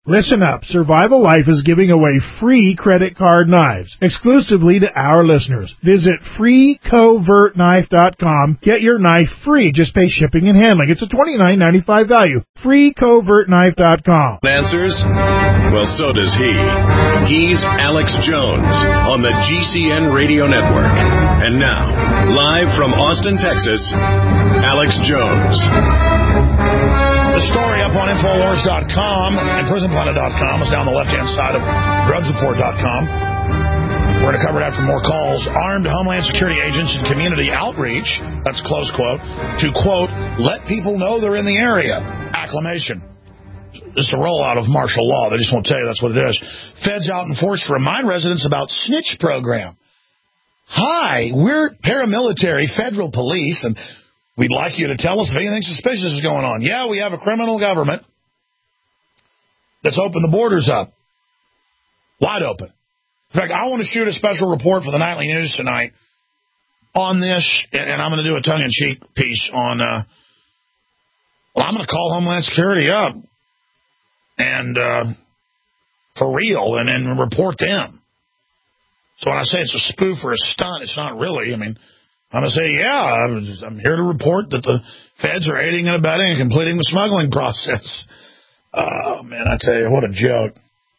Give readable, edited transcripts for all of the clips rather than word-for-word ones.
Listen up. Survival Life is giving away free credit card knives exclusively to our listeners. Visit freecovertknife.com. Get your knife free. Just pay shipping and handling. It's a $29.95 value. freecovertknife.com. Answers? Well, so does he. He's Alex Jones on the GCN Radio Network. And now, live from Austin, Texas, Alex Jones. The story up on Infowars.com and PrisonPlanet.com is down the left-hand side of DrugsReport.com. We're going to cover it after more calls. Armed Homeland Security agents and community outreach, that's close quote, to, quote, let people know they're in the area. Acclamation. It's a rollout of martial law. They just won't tell you that's what it is. Feds out in force to remind residents about snitch program. Hi, we're paramilitary federal police, and we'd like you to tell us if anything suspicious is going on. Yeah, we have a criminal government that's opened the borders up. Wide open. In fact, I want to shoot a special report for the Nightly News tonight on this, and I'm going to do a tongue-in-cheek piece on, I'm going to call Homeland Security up and for real and then report them. So when I say it's a spoof or a stunt, it's not really. I mean, I'm going to say, yeah, I'm here to report that the feds are aiding and abetting and completing the smuggling process. Oh, man, I tell you, what a joke.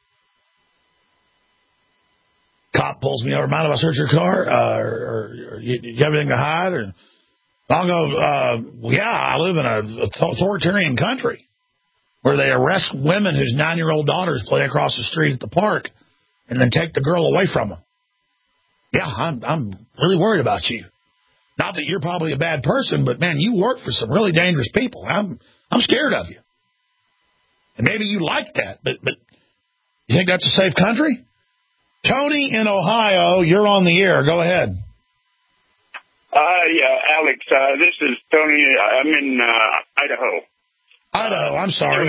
Cop pulls me over. Mind if I search your car? Or you have anything to hide? Or I'll go, yeah, I live in an authoritarian country where they arrest women whose 9-year-old daughters play across the street at the park and then take the girl away from them. Yeah, I'm really worried about you. Not that you're probably a bad person, but, man, you work for some really dangerous people. I'm scared of you. And maybe you like that, but you think that's a safe country? Tony in Ohio, you're on the air. Go ahead. Yeah, Alex, this is Tony. I'm in Idaho. Idaho, I'm sorry.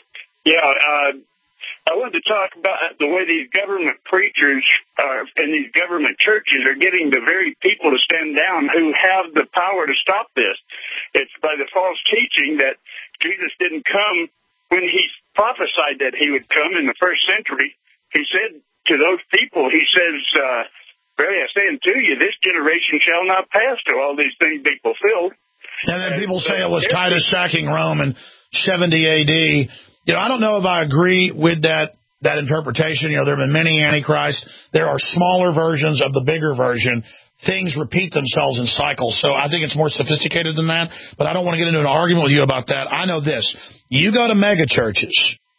I wanted to talk about the way these government preachers and these government churches are getting the very people to stand down who have the power to stop this. It's by the false teaching that Jesus didn't come when he prophesied that he would come in the first century. He said to those people, he says, verily I say unto you, this generation shall not pass till all these things be fulfilled. And then people say it was Titus sacking Rome in 70 A.D., I don't know if I agree with that interpretation. There have been many antichrists. There are smaller versions of the bigger version. Things repeat themselves in cycles. So I think it's more sophisticated than that. But I don't want to get into an argument with you about that. I know this. You go to mega churches,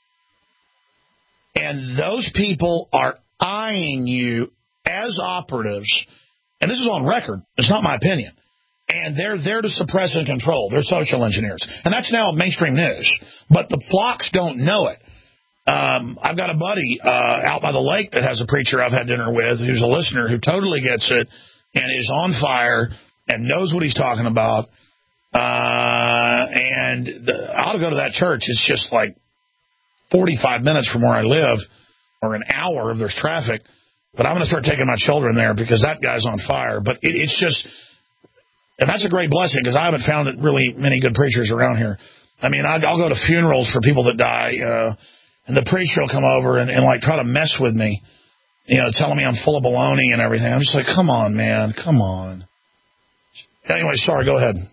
and those people are eyeing you as operatives. And this is on record. It's not my opinion. And they're there to suppress and control. They're social engineers. And that's now mainstream news. But the flocks don't know it. I've got a buddy out by the lake that has a preacher I've had dinner with who's a listener who totally gets it and is on fire and knows what he's talking about. I ought to go to that church. It's just like 45 minutes from where I live, or an hour if there's traffic. But I'm going to start taking my children there because that guy's on fire. But it's just... And that's a great blessing because I haven't found really many good preachers around here. I mean, I'll go to funerals for people that die, and the preacher will come over and like try to mess with me, telling me I'm full of baloney and everything. I'm just like, come on, man, come on. Anyway, sorry, go ahead.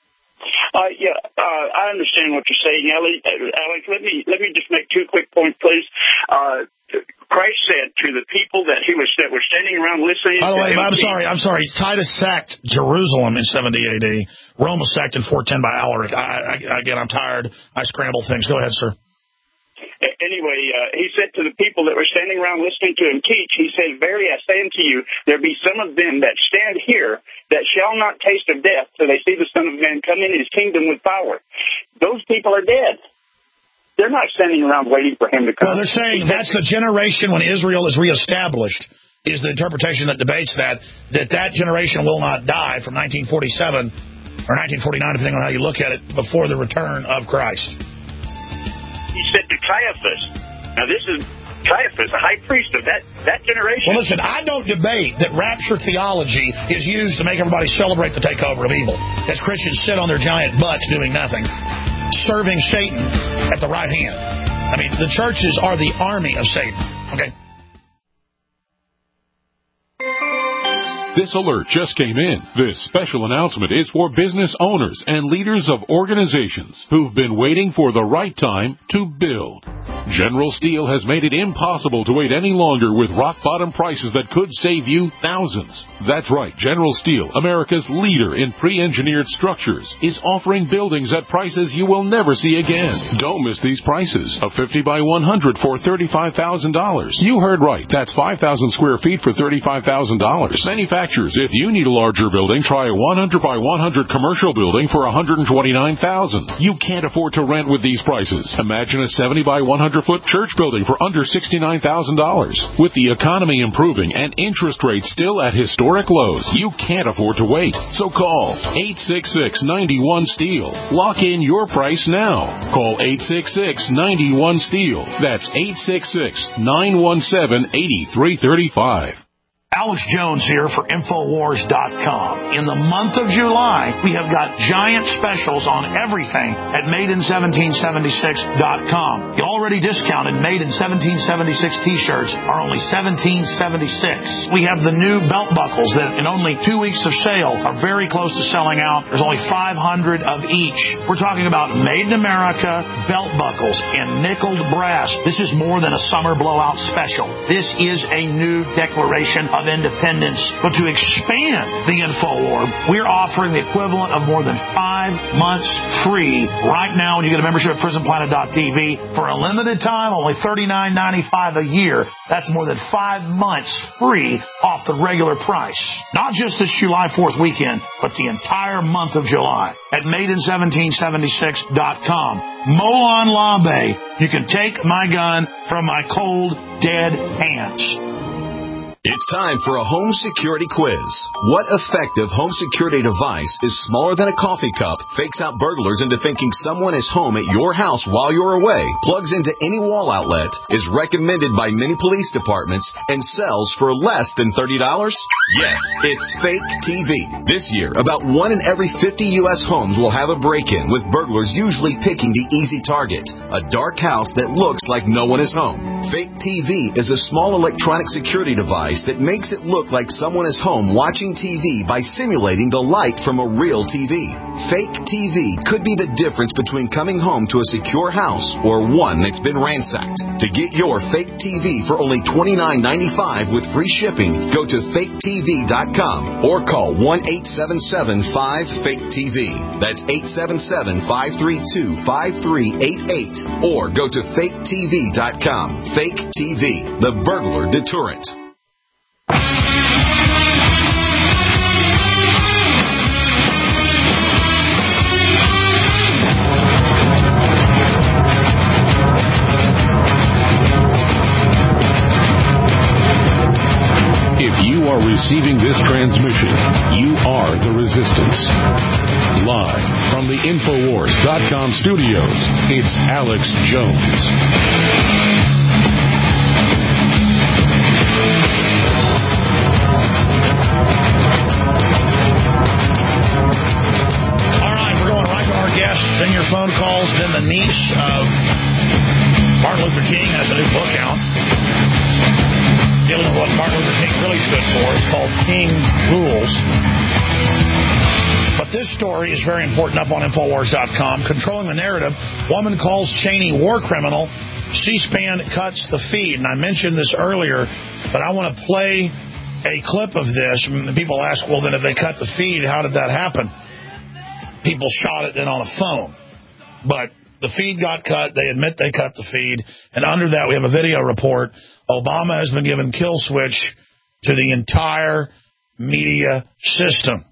I understand what you're saying, Alex. Let me just make 2 quick points, please. Christ said to the people that were standing around listening. By the way, I'm sorry. Titus sacked Jerusalem in 70 A.D. Rome was sacked in 410 by Alaric. Again, I'm tired. I scramble things. Go ahead, sir. Anyway, he said to the people that were standing around listening to him teach, he said, verily I say unto you, there be some of them that stand here that shall not taste of death till they see the Son of Man come in his kingdom with power. Those people are dead. They're not standing around waiting for him to come. Well, they're saying that's the generation when Israel is reestablished, is the interpretation that debates that generation will not die from 1947 or 1949, depending on how you look at it, before the return of Christ. He said to Caiaphas, now this is Caiaphas, the high priest of that generation. Well, listen, I don't debate that rapture theology is used to make everybody celebrate the takeover of evil, as Christians sit on their giant butts doing nothing, serving Satan at the right hand. I mean, the churches are the army of Satan. Okay. This alert just came in. This special announcement is for business owners and leaders of organizations who've been waiting for the right time to build. General Steel has made it impossible to wait any longer with rock-bottom prices that could save you thousands. That's right. General Steel, America's leader in pre-engineered structures, is offering buildings at prices you will never see again. Don't miss these prices. A 50 by 100 for $35,000. You heard right. That's 5,000 square feet for $35,000. Manufacturers, if you need a larger building, try a 100 by 100 commercial building for $129,000. You can't afford to rent with these prices. Imagine a 70 by 100-foot church building for under $69,000. With the economy improving and interest rates still at historic lows, you can't afford to wait. So call 866-91-STEEL. Lock in your price now. Call 866-91-STEEL. That's 866-917-8335. Alex Jones here for Infowars.com. In the month of July, we have got giant specials on everything at MadeIn1776.com. The already discounted Made in 1776 t-shirts are only $17.76. We have the new belt buckles that in only 2 weeks of sale are very close to selling out. There's only 500 of each. We're talking about Made in America belt buckles in nickeled brass. This is more than a summer blowout special. This is a new declaration of independence. But to expand the InfoWar, we're offering the equivalent of more than 5 months free right now when you get a membership at PrisonPlanet.tv. For a limited time, only $39.95 a year. That's more than 5 months free off the regular price. Not just this July 4th weekend, but the entire month of July at MadeIn1776.com. Molon Labe, you can take my gun from my cold, dead hands. It's time for a home security quiz. What effective home security device is smaller than a coffee cup, fakes out burglars into thinking someone is home at your house while you're away, plugs into any wall outlet, is recommended by many police departments, and sells for less than $30? Yes, it's Fake TV. This year, about 1 in every 50 U.S. homes will have a break-in, with burglars usually picking the easy target, a dark house that looks like no one is home. Fake TV is a small electronic security device that makes it look like someone is home watching TV by simulating the light from a real TV. Fake TV could be the difference between coming home to a secure house or one that's been ransacked. To get your Fake TV for only $29.95 with free shipping, go to faketv.com or call 1-877-5-FAKE-TV. That's 877-532-5388 or go to faketv.com. Fake TV, the burglar deterrent. If you are receiving this transmission, you are the resistance. Live from the Infowars.com studios, it's Alex Jones. Then your phone calls. Then the niece of Martin Luther King has a new book out dealing with what Martin Luther King really stood for. It's called King Rules. But this story is very important up on Infowars.com. Controlling the narrative. Woman calls Cheney war criminal. C-SPAN cuts the feed. And I mentioned this earlier, but I want to play a clip of this. And people ask, well, then if they cut the feed, how did that happen? People shot it in on a phone. But the feed got cut. They admit they cut the feed. And under that, we have a video report. Obama has been given kill switch to the entire media system.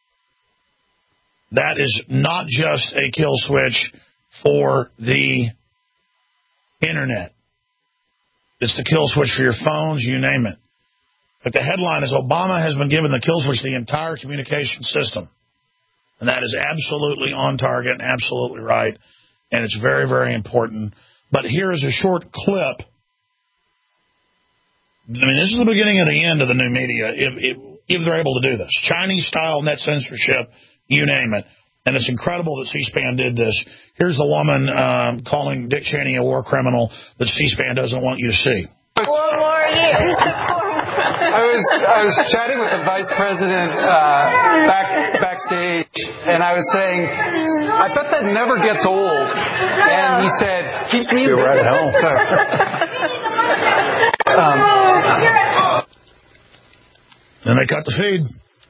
That is not just a kill switch for the internet. It's the kill switch for your phones, you name it. But the headline is Obama has been given the kill switch to the entire communication system. And that is absolutely on target and absolutely right. And it's very, very important. But here is a short clip. I mean, this is the beginning of the end of the new media, if they're able to do this. Chinese-style net censorship, you name it. And it's incredible that C-SPAN did this. Here's the woman calling Dick Cheney a war criminal that C-SPAN doesn't want you to see. 4 more years. I was chatting with the vice president backstage, and I was saying, I bet that never gets old. And he said, keeps me in business. Right at home. Then they cut the feed.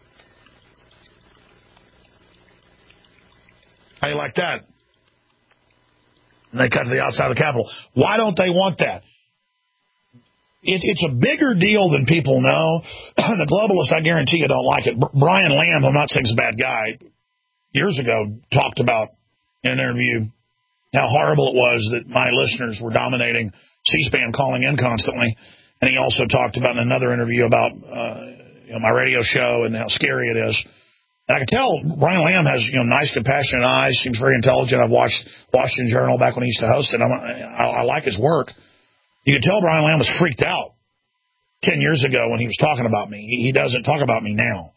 How you like that? And they cut to the outside of the Capitol. Why don't they want that? It's a bigger deal than people know. The globalists, I guarantee you, don't like it. Brian Lamb, I'm not saying he's a bad guy, years ago talked about in an interview how horrible it was that my listeners were dominating C-SPAN, calling in constantly. And he also talked about in another interview about my radio show and how scary it is. And I can tell Brian Lamb has nice, compassionate eyes, seems very intelligent. I've watched Washington Journal back when he used to host it. I like his work. You could tell Brian Lamb was freaked out 10 years ago when he was talking about me. He doesn't talk about me now.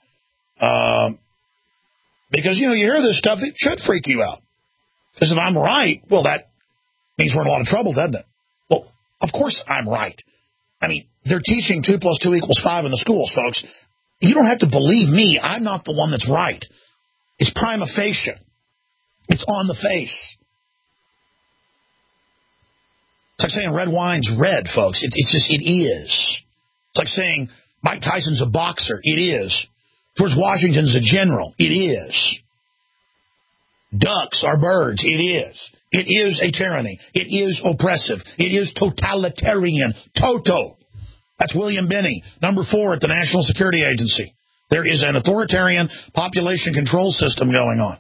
Because, you hear this stuff, it should freak you out. Because if I'm right, well, that means we're in a lot of trouble, doesn't it? Well, of course I'm right. I mean, they're teaching 2 + 2 = 5 in the schools, folks. You don't have to believe me. I'm not the one that's right. It's prima facie. It's on the face. It's like saying red wine's red, folks. It is. It's like saying Mike Tyson's a boxer. It is. George Washington's a general. It is. Ducks are birds. It is. It is a tyranny. It is oppressive. It is totalitarian. Toto. That's William Binney, number 4 at the National Security Agency. There is an authoritarian population control system going on.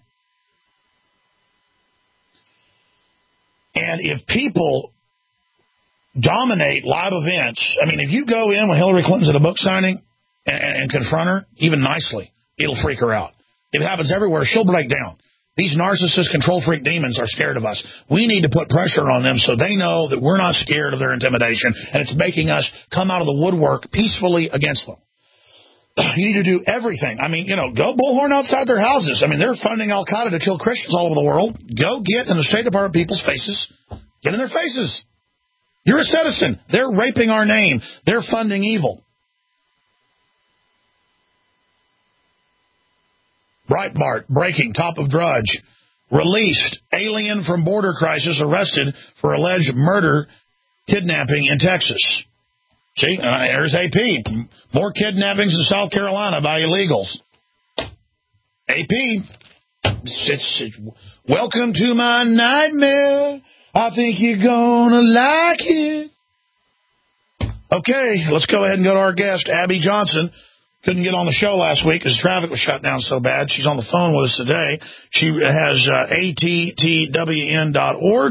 And if people dominate live events, I mean, if you go in when Hillary Clinton's at a book signing and confront her, even nicely, it'll freak her out. If it happens everywhere, she'll break down. These narcissist control freak demons are scared of us. We need to put pressure on them so they know that we're not scared of their intimidation, and it's making us come out of the woodwork peacefully against them. You need to do everything. I mean, go bullhorn outside their houses. I mean, they're funding Al-Qaeda to kill Christians all over the world. Go get in the State Department people's faces. Get in their faces. You're a citizen. They're raping our name. They're funding evil. Breitbart, breaking, top of Drudge. Released, alien from border crisis arrested for alleged murder, kidnapping in Texas. See, there's AP. More kidnappings in South Carolina by illegals. AP. Welcome to my nightmare. I think you're gonna like it. Okay, let's go ahead and go to our guest, Abby Johnson. Couldn't get on the show last week because traffic was shut down so bad. She's on the phone with us today. She has ATTWN.org.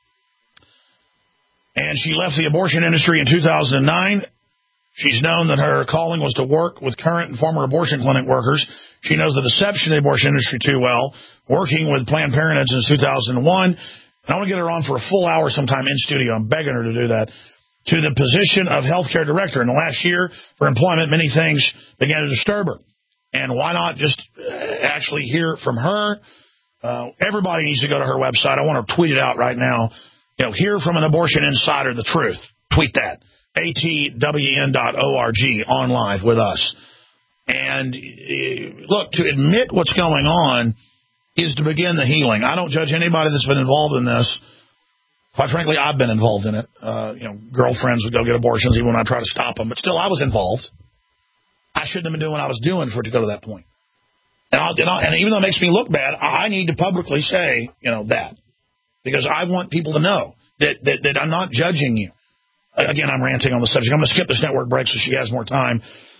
And she left the abortion industry in 2009. She's known that her calling was to work with current and former abortion clinic workers. She knows the deception of the abortion industry too well, working with Planned Parenthood since 2001. And I want to get her on for a full hour sometime in studio. I'm begging her to do that. To the position of healthcare director. In the last year for employment, many things began to disturb her. And why not just actually hear from her? Everybody needs to go to her website. I want to tweet it out right now. Hear from an abortion insider the truth. Tweet that. ATWN.org on live with us. And look, to admit what's going on is to begin the healing. I don't judge anybody that's been involved in this. Quite frankly, I've been involved in it. Girlfriends would go get abortions even when I try to stop them. But still, I was involved. I shouldn't have been doing what I was doing for it to go to that point. And even though it makes me look bad, I need to publicly say, that. Because I want people to know that I'm not judging you. Again, I'm ranting on the subject. I'm going to skip this network break so she has more time.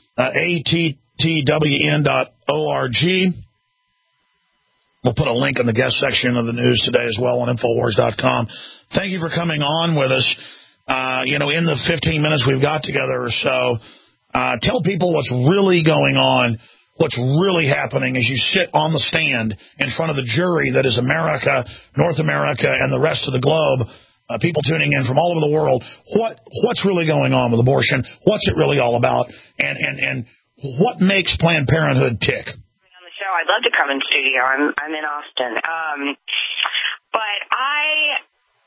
ATTWN.org. We'll put a link in the guest section of the news today as well on Infowars.com. Thank you for coming on with us. In the 15 minutes we've got together or so, tell people what's really going on, what's really happening as you sit on the stand in front of the jury that is America, North America, and the rest of the globe, people tuning in from all over the world. What's really going on with abortion? What's it really all about? And what makes Planned Parenthood tick? I'd love to come in studio. I'm in Austin. But I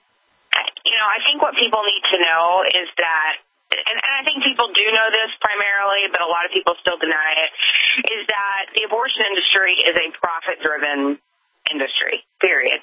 think what people need to know is that, and I think people do know this primarily, but a lot of people still deny it, is that the abortion industry is a profit-driven industry, period.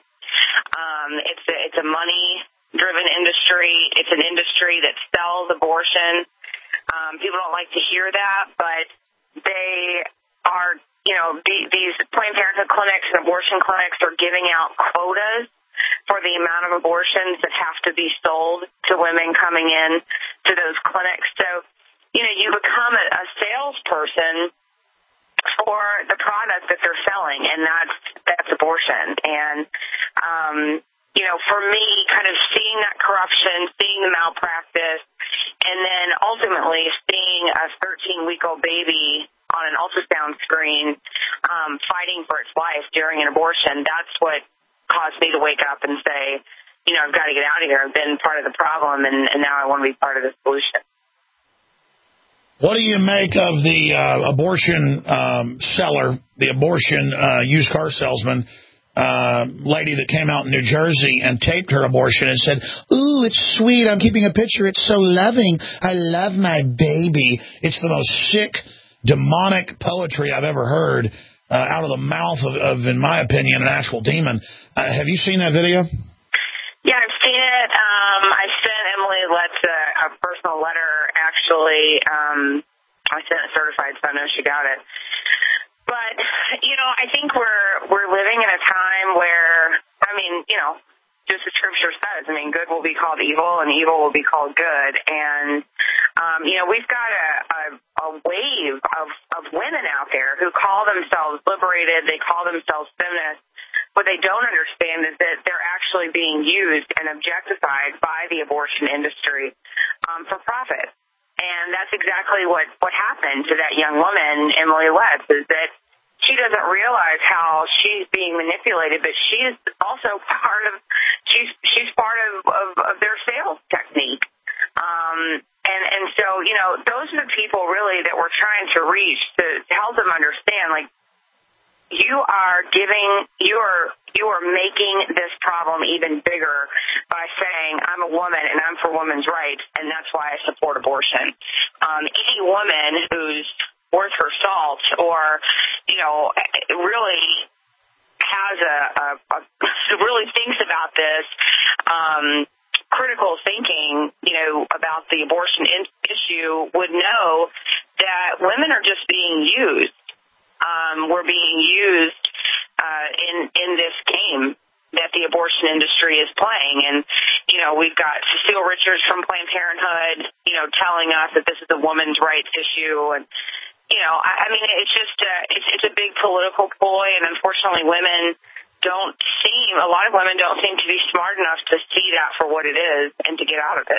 It's a money-driven industry. It's an industry that sells abortion. People don't like to hear that, but they are, these Planned Parenthood clinics and abortion clinics are giving out quotas for the amount of abortions that have to be sold to women coming in to those clinics. So, you become a salesperson for the product that they're selling, and that's abortion. And, for me, kind of seeing that corruption, seeing the malpractice, and then ultimately seeing a 13-week-old baby on an ultrasound screen fighting for its life during an abortion, that's what caused me to wake up and say, I've got to get out of here. I've been part of the problem, and now I want to be part of the solution. What do you make of the abortion seller, the abortion used car salesman, lady that came out in New Jersey and taped her abortion and said, "Ooh, it's sweet. I'm keeping a picture. It's so loving. I love my baby." It's the most sick, demonic poetry I've ever heard out of the mouth of, in my opinion, an actual demon. Have you seen that video? Yeah, I've seen it. I sent Emily Letts a personal letter, actually. I sent it certified, so I know she got it. But, I think we're living in a time where, just the scripture says, good will be called evil and evil will be called good. And, we've got a wave of women out there who call themselves liberated. They call themselves feminists. What they don't understand is that they're actually being used and objectified by the abortion industry for profit. And that's exactly what happened to that young woman, Emily Letts, is that she doesn't realize how she's being manipulated, but she's also part of their sales technique. And so, those are the people really that we're trying to reach to help them understand, you are making this problem even bigger by saying, I'm a woman and I'm for women's rights, and that's why I support abortion. Any woman who's worth her salt or, really has really thinks about this, critical thinking, about the abortion issue would know that women are just being used. We're being used in this game that the abortion industry is playing. And, we've got Cecile Richards from Planned Parenthood, telling us that this is a women's rights issue. And, it's a big political ploy. And unfortunately, a lot of women don't seem to be smart enough to see that for what it is and to get out of it.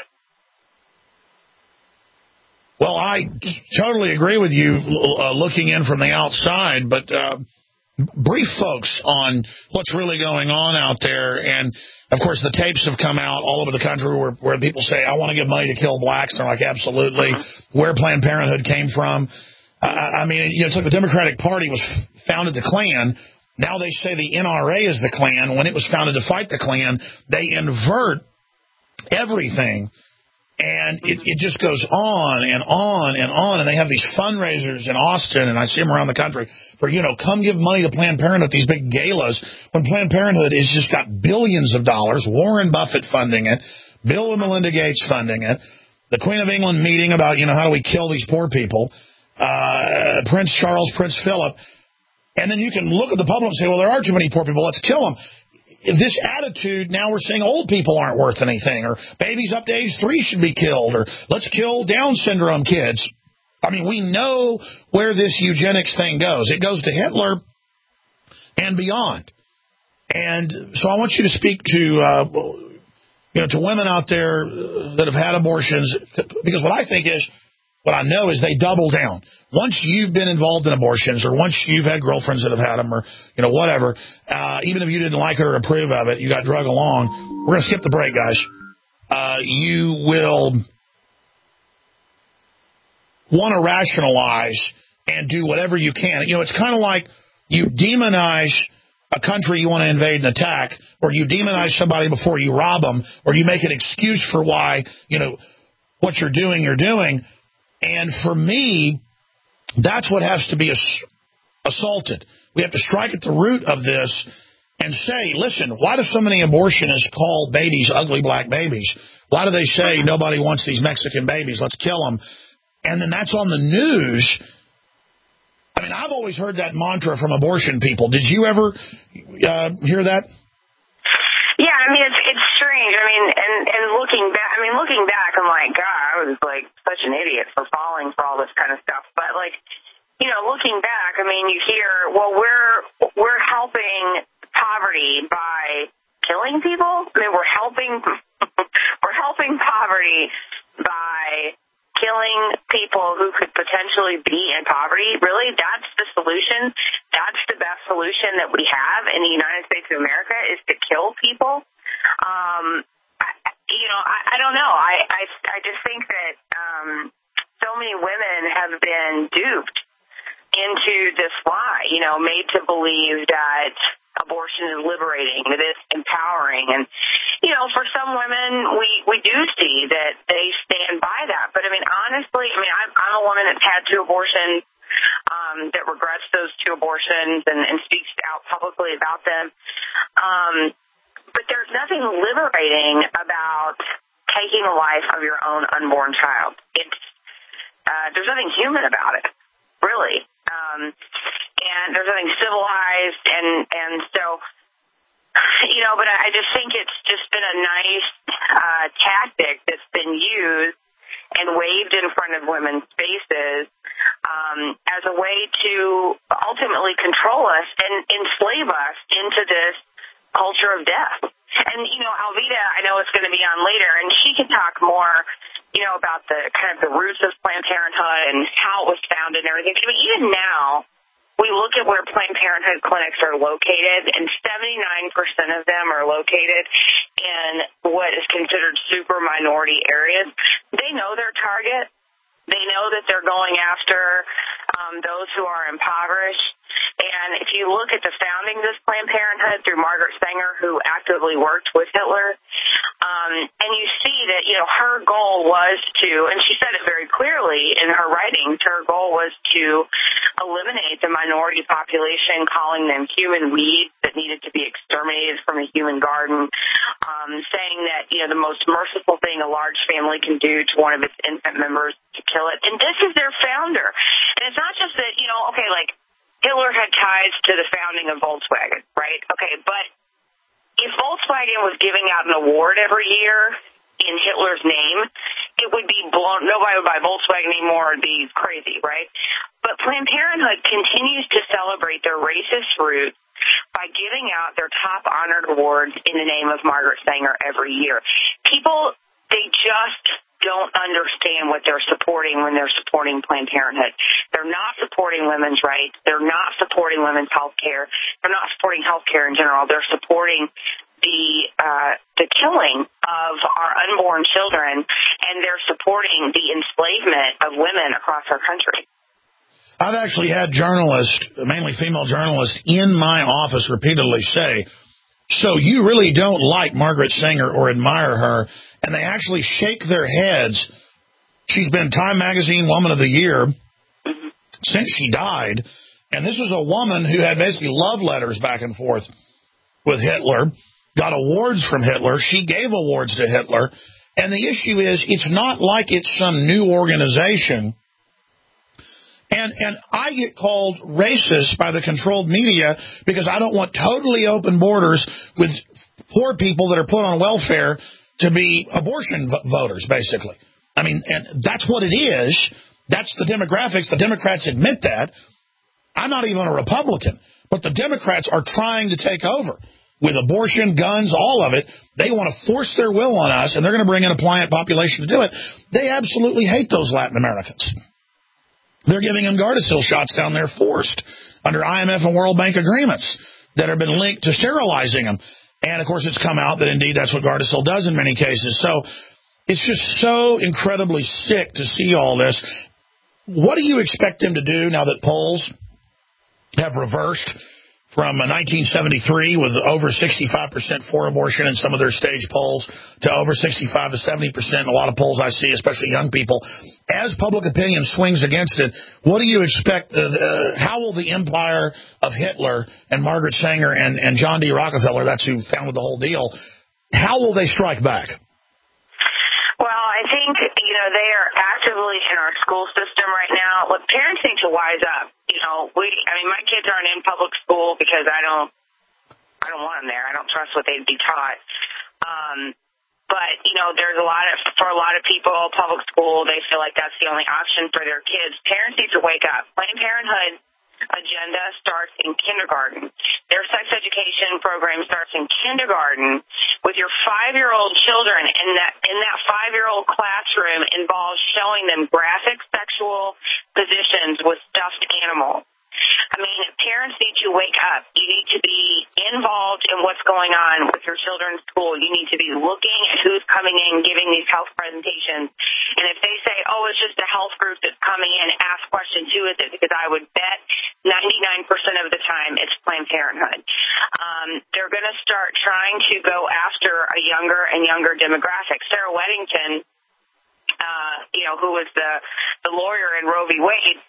Well, I totally agree with you looking in from the outside, but brief folks on what's really going on out there. And, of course, the tapes have come out all over the country where people say, I want to give money to kill blacks. They're like, absolutely. Where Planned Parenthood came from. It's like the Democratic Party was founded the Klan. Now they say the NRA is the Klan. When it was founded to fight the Klan, they invert everything. And it just goes on and on and on. And they have these fundraisers in Austin, and I see them around the country, for, come give money to Planned Parenthood, these big galas, when Planned Parenthood has just got billions of dollars, Warren Buffett funding it, Bill and Melinda Gates funding it, the Queen of England meeting about, how do we kill these poor people, Prince Charles, Prince Philip. And then you can look at the public and say, well, there are too many poor people, let's kill them. This attitude, now we're saying old people aren't worth anything, or babies up to age 3 should be killed, or let's kill Down syndrome kids. We know where this eugenics thing goes. It goes to Hitler and beyond. And so I want you to speak to women out there that have had abortions, because what I know is they double down. Once you've been involved in abortions, or once you've had girlfriends that have had them, or, whatever, even if you didn't like it or approve of it, you got drug along. We're going to skip the break, guys. You will want to rationalize and do whatever you can. It's kind of like you demonize a country you want to invade and attack, or you demonize somebody before you rob them, or you make an excuse for why, what you're doing. And for me, that's what has to be assaulted. We have to strike at the root of this and say, listen, why do so many abortionists call babies ugly black babies? Why do they say nobody wants these Mexican babies? Let's kill them. And then that's on the news. I mean, I've always heard that mantra from abortion people. Did you ever hear that? Yeah, I mean, it's strange. I mean, and looking back, I'm like, God, I was like such an idiot for falling for all this kind of stuff. But like, looking back, I mean, you hear, well, we're helping poverty by killing people. I mean, we're helping poverty by killing people who could potentially be in poverty. Really, that's the solution. That's the best solution that we have in the United States of America, is to kill people. I don't know. I just think that so many women have been duped into this lie, made to believe that abortion is liberating, that it's empowering. And, for some women, we do see that they stand by that. But, I mean, honestly, I'm a woman that's had 2 abortions, that regrets those 2 abortions and speaks out publicly about them. But there's nothing liberating about taking the life of your own unborn child. There's nothing human about it, really. And there's nothing civilized, and so, but I just think it's just been a nice tactic that's been used and waved in front of women's faces as a way to ultimately control us and enslave us into this culture of death. And, Alveda, I know it's going to be on later, and she can talk more, about the kind of the roots of Planned Parenthood and how it was founded and everything. I mean, even now, we look at where Planned Parenthood clinics are located, and 79% of them are located in what is considered super minority areas. They know their target. They know that they're going after those who are impoverished. And if you look at the founding of this Planned Parenthood through Margaret Sanger, who actively worked with Hitler, and you see that, her goal was to, and she said it very clearly in her writings, her goal was to eliminate the minority population, calling them human weeds that needed to be exterminated from a human garden, saying that, the most merciful thing a large family can do to one of its infant members is to kill it. And this is their founder. And it's not just that, like Hitler had ties to the founding of Volkswagen, right? Okay, but if Volkswagen was giving out an award every year in Hitler's name, it would be blown. Nobody would buy Volkswagen anymore. It'd be crazy, right? But Planned Parenthood continues to celebrate their racist roots by giving out their top honored awards in the name of Margaret Sanger every year. People, they just don't understand what they're supporting when they're supporting Planned Parenthood. They're not supporting women's rights. They're not supporting women's health care. They're not supporting health care in general. They're supporting the killing of our unborn children, and they're supporting the enslavement of women across our country. I've actually had journalists, mainly female journalists, in my office repeatedly say, so you really don't like Margaret Sanger or admire her, and they actually shake their heads. She's been Time Magazine Woman of the Year since she died, and this was a woman who had basically love letters back and forth with Hitler, got awards from Hitler. She gave awards to Hitler, and the issue is it's not like it's some new organization. And I get called racist by the controlled media because I don't want totally open borders with poor people that are put on welfare to be abortion voters, basically. I mean, and that's what it is. That's the demographics. The Democrats admit that. I'm not even a Republican, but the Democrats are trying to take over with abortion, guns, all of it. They want to force their will on us, and they're going to bring in a pliant population to do it. They absolutely hate those Latin Americans. They're giving them Gardasil shots down there forced under IMF and World Bank agreements that have been linked to sterilizing them. And, of course, it's come out that, indeed, that's what Gardasil does in many cases. So it's just so incredibly sick to see all this. What do you expect them to do now that polls have reversed from 1973 with over 65% for abortion in some of their stage polls to over 65 to 70% in a lot of polls I see, especially young people. As public opinion swings against it, what do you expect? How will the empire of Hitler and Margaret Sanger and John D. Rockefeller, that's who founded the whole deal, how will they strike back? Well, I think, they are actively in our school system right now. Look, parents need to wise up. My kids aren't in public school because I don't want them there. I don't trust what they'd be taught. But, there's for a lot of people, public school, they feel like that's the only option for their kids. Parents need to wake up. Planned Parenthood agenda starts in kindergarten. Their sex education program starts in kindergarten with your 5-year-old children, and that 5-year-old classroom involves showing them graphic sexual positions with stuffed animals. Parents need to wake up. You need to be involved in what's going on with your children's school. You need to be looking at who's coming in, giving these health presentations. And if they say, it's just a health group that's coming in, ask questions, who is it? Because I would bet 99% of the time it's Planned Parenthood. They're going to start trying to go after a younger and younger demographic. Sarah Weddington, who was the lawyer in Roe v. Wade,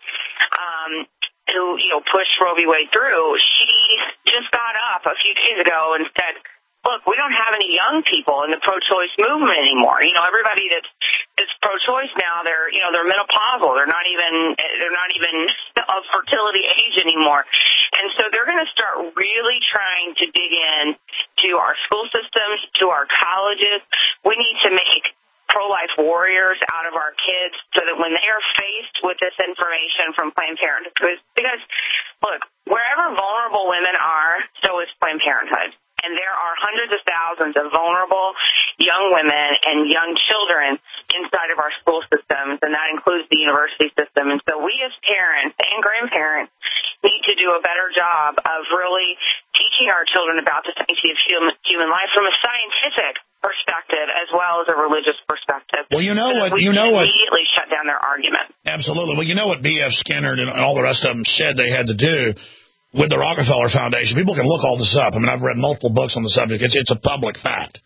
who pushed Roe v. Wade through, she just got up a few days ago and said, look, we don't have any young people in the pro-choice movement anymore. Everybody that's pro-choice now, they're menopausal. They're not even of fertility age anymore. And so they're going to start really trying to dig in to our school systems, to our colleges. We need to make pro-life warriors out of our kids so that when they are faced with this information from Planned Parenthood, because, look, wherever vulnerable women are, so is Planned Parenthood. And there are hundreds of thousands of vulnerable young women and young children inside of our school systems, and that includes the university system. And so we as parents and grandparents need to do a better job of really teaching our children about the sanctity of human life from a scientific perspective as well as a religious perspective. Well, immediately shut down their argument. Absolutely. Well, what B.F. Skinner and all the rest of them said they had to do with the Rockefeller Foundation. People can look all this up. I've read multiple books on the subject. It's a public fact.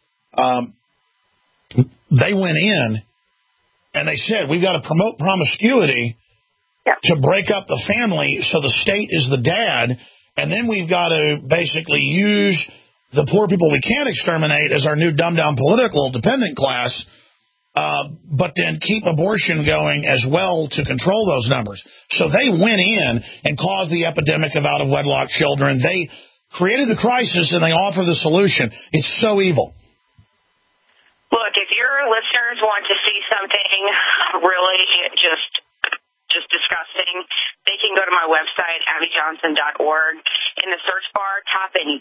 They went in and they said, we've got to promote promiscuity to break up the family so the state is the dad, and then we've got to basically use the poor people we can't exterminate as our new dumbed-down political dependent class, but then keep abortion going as well to control those numbers. So they went in and caused the epidemic of out-of-wedlock children. They created the crisis, and they offer the solution. It's so evil. Look, if your listeners want to see something really just disgusting, they can go to my website, abbyjohnson.org. In the search bar, type in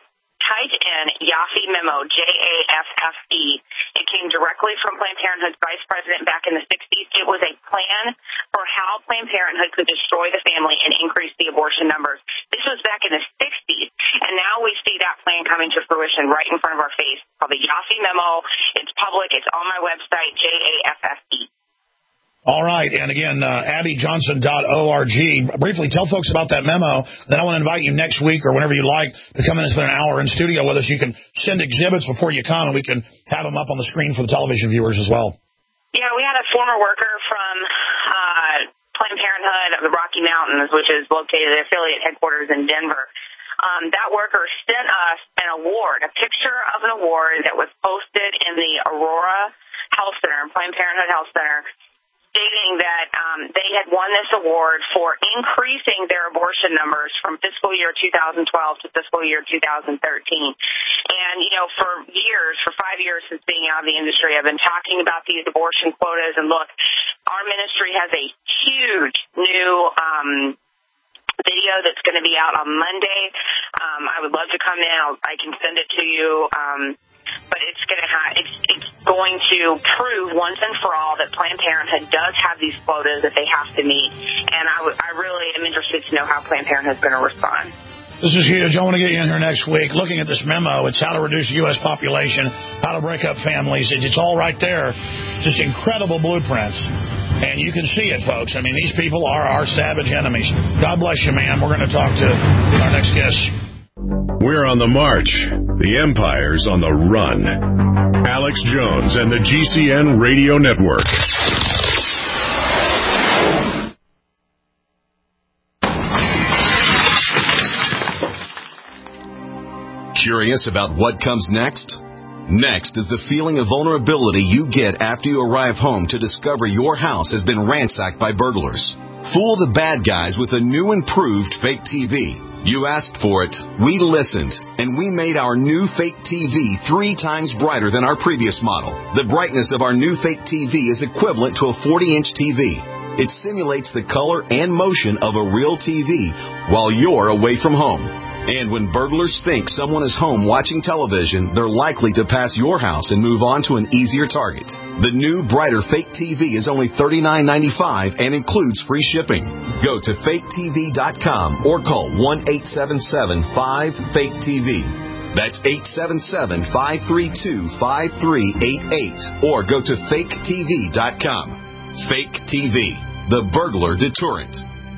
Yaffe Memo, Jaffe. It came directly from Planned Parenthood's vice president back in the 60s. It was a plan for how Planned Parenthood could destroy the family and increase the abortion numbers. This was back in the 60s, and now we see that plan coming to fruition right in front of our face. It's called the Yaffe Memo. It's public. It's on my website, Jaffe. All right, and again, abbyjohnson.org. Briefly, tell folks about that memo. Then I want to invite you next week or whenever you like to come in and spend an hour in studio with us. You can send exhibits before you come, and we can have them up on the screen for the television viewers as well. Yeah, we had a former worker from Planned Parenthood of the Rocky Mountains, which is located at affiliate headquarters in Denver. That worker sent us an award, a picture of an award that was posted in the Aurora Health Center, Planned Parenthood Health Center, stating that they had won this award for increasing their abortion numbers from fiscal year 2012 to fiscal year 2013. And, for 5 years since being out of the industry, I've been talking about these abortion quotas. And look, our ministry has a huge new video that's going to be out on Monday. I would love to come in. I can send it to you. But it's going to prove once and for all that Planned Parenthood does have these quotas that they have to meet. And I really am interested to know how Planned Parenthood is going to respond. This is huge. I want to get you in here next week. Looking at this memo, it's how to reduce the U.S. population, how to break up families. It's all right there. Just incredible blueprints. And you can see it, folks. I mean, these people are our savage enemies. God bless you, man. We're going to talk to our next guest. We're on the march. The empire's on the run. Alex Jones and the GCN Radio Network. Curious about what comes next? Next is the feeling of vulnerability you get after you arrive home to discover your house has been ransacked by burglars. Fool the bad guys with a new improved fake TV. You asked for it, we listened, and we made our new fake TV 3 times brighter than our previous model. The brightness of our new fake TV is equivalent to a 40-inch TV. It simulates the color and motion of a real TV while you're away from home. And when burglars think someone is home watching television, they're likely to pass your house and move on to an easier target. The new, brighter fake TV is only $39.95 and includes free shipping. Go to faketv.com or call 1-877-5-FAKE-TV. That's 877-532-5388. Or go to faketv.com. Fake TV, the burglar deterrent.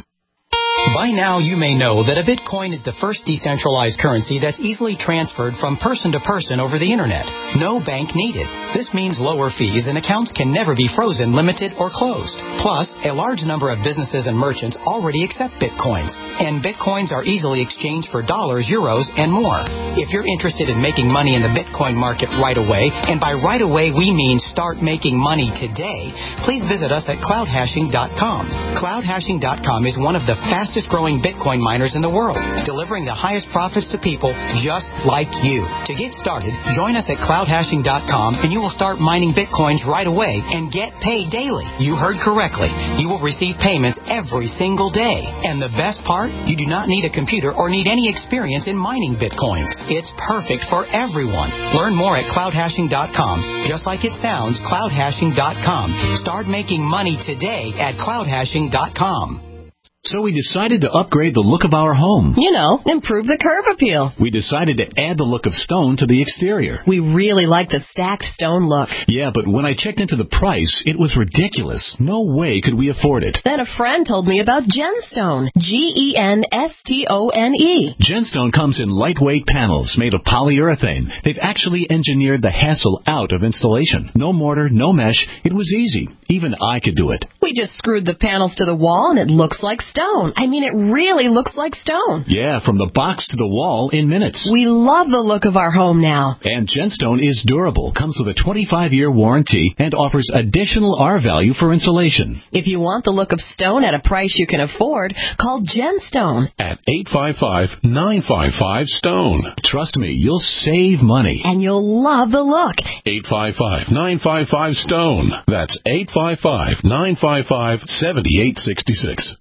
By now, you may know that a Bitcoin is the first decentralized currency that's easily transferred from person to person over the Internet. No bank needed. This means lower fees and accounts can never be frozen, limited, or closed. Plus, a large number of businesses and merchants already accept Bitcoins, and Bitcoins are easily exchanged for dollars, euros, and more. If you're interested in making money in the Bitcoin market right away, and by right away we mean start making money today, please visit us at cloudhashing.com. Cloudhashing.com is one of the fastest growing Bitcoin miners in the world, delivering the highest profits to people just like you. To get started, join us at cloudhashing.com and you will start mining Bitcoins right away and get paid daily. You heard correctly. You will receive payments every single day. And the best part, you do not need a computer or need any experience in mining Bitcoins. It's perfect for everyone. Learn more at cloudhashing.com. Just like it sounds, cloudhashing.com. Start making money today at cloudhashing.com. So we decided to upgrade the look of our home. You know, improve the curb appeal. We decided to add the look of stone to the exterior. We really like the stacked stone look. Yeah, but when I checked into the price, it was ridiculous. No way could we afford it. Then a friend told me about Genstone. Genstone. Genstone comes in lightweight panels made of polyurethane. They've actually engineered the hassle out of installation. No mortar, no mesh. It was easy. Even I could do it. We just screwed the panels to the wall and it looks like stone. I mean, it really looks like stone. Yeah, from the box to the wall in minutes. We love the look of our home now. And Genstone is durable, comes with a 25-year warranty, and offers additional R-value for insulation. If you want the look of stone at a price you can afford, call Genstone at 855-955-STONE. Trust me, you'll save money. And you'll love the look. 855-955-STONE. That's 855-955-7866.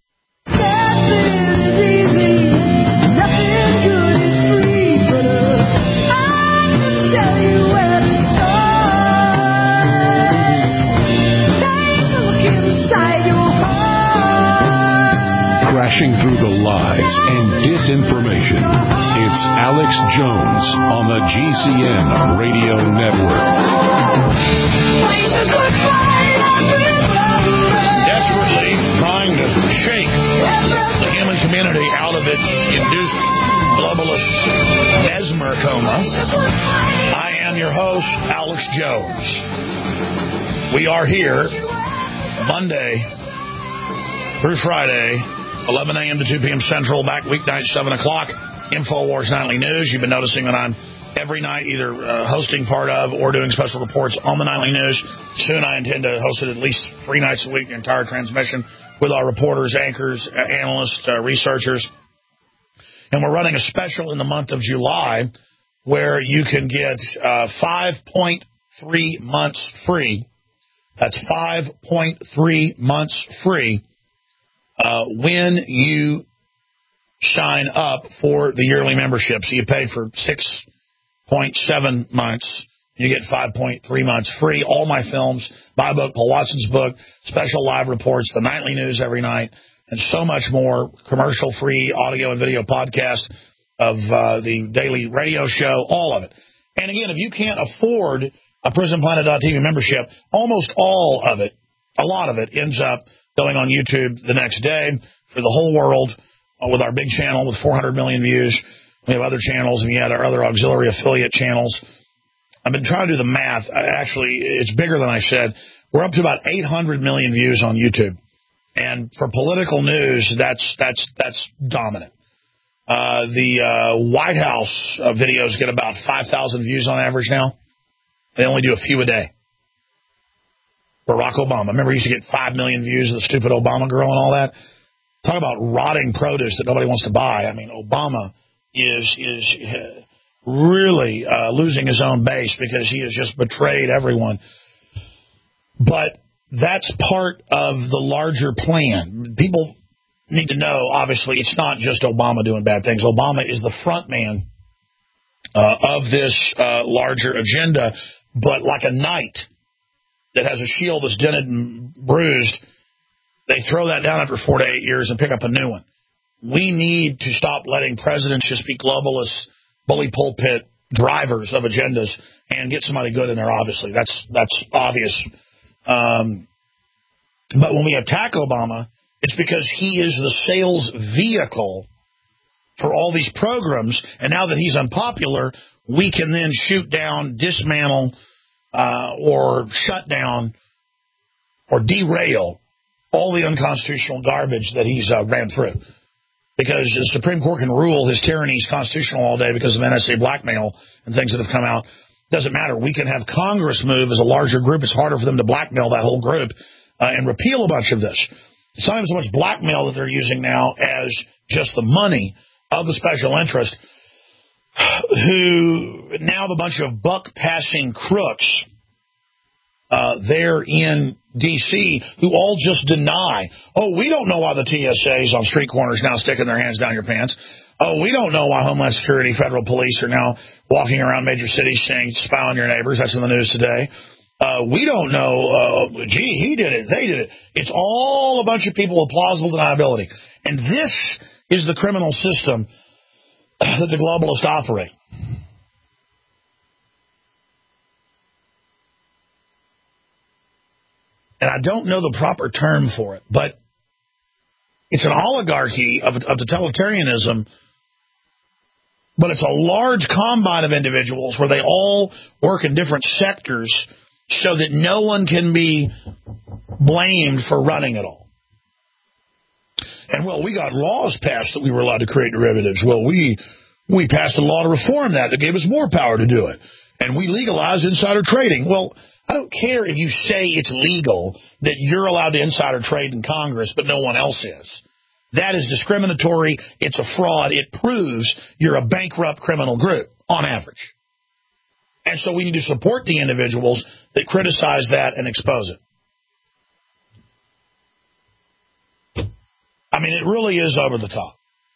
Crashing through the lies and disinformation. It's Alex Jones on the GCN Radio Network. Desperately trying to shake the human community out of its induced globalist mesmer coma. I am your host, Alex Jones. We are here Monday through Friday, 11 a.m. to 2 p.m. Central, back weeknight, 7 o'clock. InfoWars Nightly News. You've been noticing that I'm every night either hosting part of or doing special reports on the Nightly News. Soon I intend to host it at least 3 nights a week, the entire transmission, with our reporters, anchors, analysts, researchers. And we're running a special in the month of July where you can get 5.3 months free. That's 5.3 months free when you sign up for the yearly membership. So you pay for 6.7 months. You get 5.3 months free. All my films, my book, Paul Watson's book, special live reports, the Nightly News every night, and so much more, commercial-free audio and video podcast of the daily radio show, all of it. And again, if you can't afford a PrisonPlanet.tv membership, almost all of it a lot of it ends up going on YouTube the next day for the whole world with our big channel with 400 million views. We have other channels, and we had our other auxiliary affiliate channels. I've been trying to do the math. Actually, it's bigger than I said. We're up to about 800 million views on YouTube. And for political news, that's dominant. The White House videos get about 5,000 views on average now. They only do a few a day. Barack Obama. Remember, he used to get 5 million views of the stupid Obama girl and all that? Talk about rotting produce that nobody wants to buy. I mean, Obama is really losing his own base because he has just betrayed everyone. But that's part of the larger plan. People need to know, obviously, it's not just Obama doing bad things. Obama is the front man of this larger agenda, but like a knight that has a shield that's dented and bruised, they throw that down after 4 to 8 years and pick up a new one. We need to stop letting presidents just be globalists, bully pulpit drivers of agendas and get somebody good in there, obviously. That's obvious. But when we attack Obama, it's because he is the sales vehicle for all these programs, and now that he's unpopular, we can then shoot down, dismantle, or shut down or derail all the unconstitutional garbage that he's ran through. Because the Supreme Court can rule his tyranny is constitutional all day because of NSA blackmail and things that have come out. Doesn't matter. We can have Congress move as a larger group. It's harder for them to blackmail that whole group and repeal a bunch of this. It's not even so much blackmail that they're using now as just the money of the special interest, who now have a bunch of buck-passing crooks there in D.C. who all just deny, oh, we don't know why the TSA's on street corners now sticking their hands down your pants. Oh, we don't know why Homeland Security, federal police are now walking around major cities saying, spy on your neighbors. That's in the news today. We don't know, gee, he did it, they did it. It's all a bunch of people with plausible deniability. And this is the criminal system that the globalists operate. And I don't know the proper term for it, but it's an oligarchy of totalitarianism, but it's a large combine of individuals where they all work in different sectors so that no one can be blamed for running it all. And, well, we got laws passed that we were allowed to create derivatives. Well, we passed a law to reform that gave us more power to do it. And we legalized insider trading. Well, I don't care if you say it's legal that you're allowed to insider trade in Congress, but no one else is. That is discriminatory. It's a fraud. It proves you're a bankrupt criminal group, on average. And so we need to support the individuals that criticize that and expose it. I mean, it really is over the top.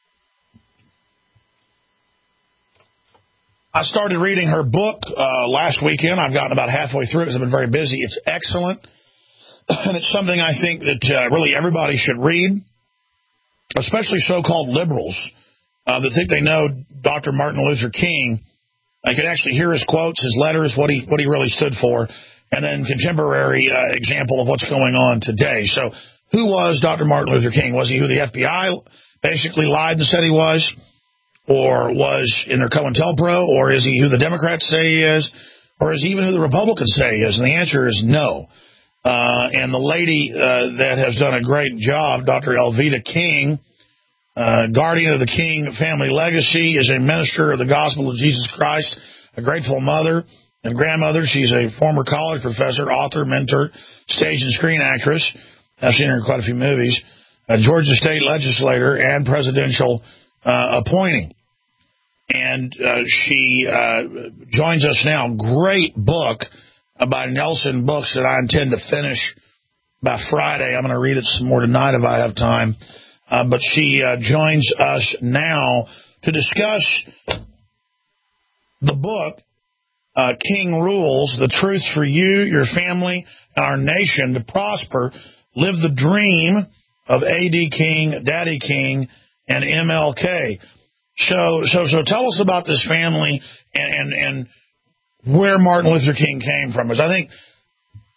I started reading her book last weekend. I've gotten about halfway through it because I've been very busy. It's excellent. And it's something I think that really everybody should read, especially so-called liberals that think they know Dr. Martin Luther King. I can actually hear his quotes, his letters, what he really stood for, and then contemporary example of what's going on today. So who was Dr. Martin Luther King? Was he who the FBI basically lied and said he was? Or was in their COINTELPRO? Or is he who the Democrats say he is? Or is he even who the Republicans say he is? And the answer is no. And the lady that has done a great job, Dr. Elvita King, guardian of the King family legacy, is a minister of the gospel of Jesus Christ, a grateful mother and grandmother. She's a former college professor, author, mentor, stage and screen actress. I've seen her in quite a few movies. A Georgia state legislator and presidential appointing. And she joins us now. Great book by Nelson Books that I intend to finish by Friday. I'm going to read it some more tonight if I have time. But she joins us now to discuss the book, King Rules, The Truth for You, Your Family, and Our Nation to Prosper. Live the dream of A.D. King, Daddy King, and MLK. So tell us about this family and where Martin Luther King came from. Because I think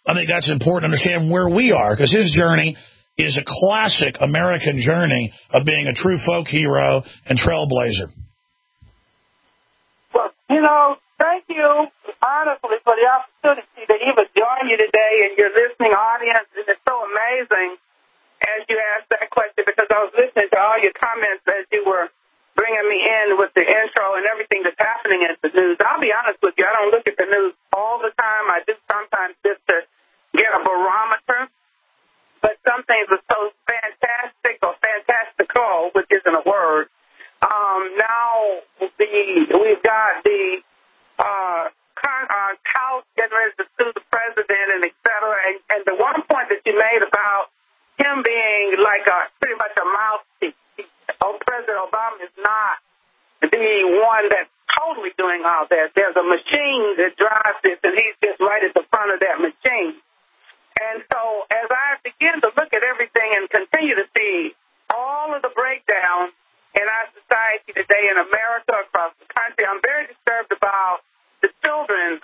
I think that's important to understand where we are, because his journey is a classic American journey of being a true folk hero and trailblazer. Well, you know, thank you, honestly, for the opportunity to even join you today and your listening audience. And it's so amazing as you asked that question, because I was listening to all your comments as you were bringing me in with the intro and everything that's happening in the news. I'll be honest with you, I don't look at the news all the time. I do sometimes just to get a barometer. But some things are so fantastic or fantastical, which isn't a word. Now we've got the House getting ready to sue the president and et cetera. And the one point that you made about him being like pretty much a mouthpiece. President Obama is not the one that's totally doing all that. There's a machine that drives this, and he's just right at the front of that machine. And so as I begin to look at everything and continue to see all of the breakdowns in our society today in America, across the country, I'm very disturbed about the children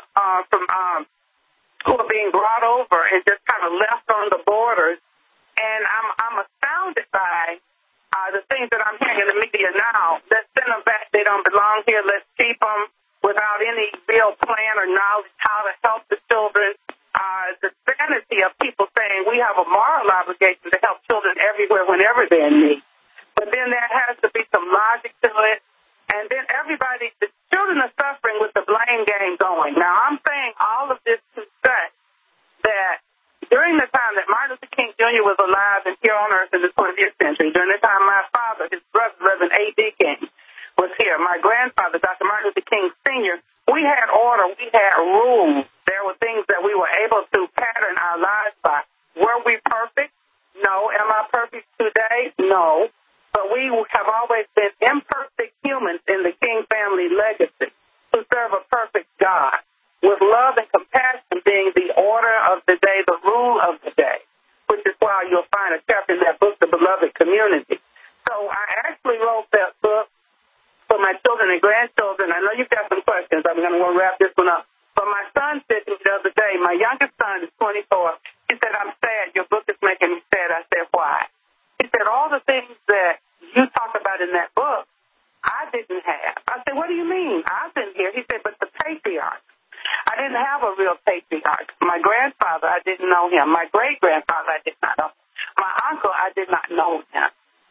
who are being brought over and just kind of left on the borders. And I'm astounded by the things that I'm hearing in the media now. Let's send them back. They don't belong here. Let's keep them without any real plan or knowledge how to help the children. The sanity of people saying we have a moral obligation to help children everywhere whenever they're in need. But then there has to be some logic to it. And then the children are suffering with the blame game going. Now, I'm saying all of this to say that during the time that Martin Luther King Jr. was alive and here on earth in the 20th century, during the time my father, his brother, Reverend A.D. King, was here, my grandfather, Dr. Martin Luther King Sr., we had order, we had rules. There were things that we were able to pattern our lives by. Were we perfect? No. Am I perfect today? No. But we have always been imperfect humans in the King family legacy who serve a perfect God, with love and compassion being the order of the day, the rule of the day, which is why you'll find a chapter in that book, The Beloved Community. So I actually wrote that book for my children and grandchildren. I know you've got some questions. I'm going to wrap this one up. But my son said to me the other day, my youngest son is 24. He said, I'm sad. Your book is making me sad. I said, why? He said, all the things that you talk about in that book, I didn't have. I said, what do you mean? I've been here. He said, but the patriarch. I didn't have a real patriarch. My grandfather, I didn't know him. My great-grandfather, I did not know. My uncle, I did not know him.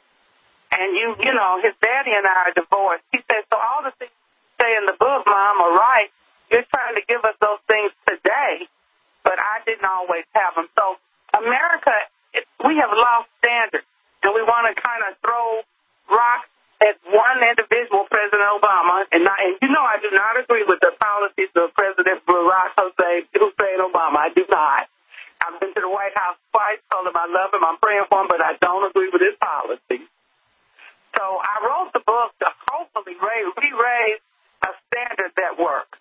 And you know, his daddy and I are divorced. He said, so all the things you say in the book, Mom, are right. You're trying to give us those things today, but I didn't always have them. So America, we have lost standards, and we want to kind of throw rocks at one individual, President Obama, and you know I do not agree with the policies of President Barack Hussein Obama. I do not. I've been to the White House twice, told him I love him, I'm praying for him, but I don't agree with his policies. So I wrote the book to hopefully re-raise a standard that works.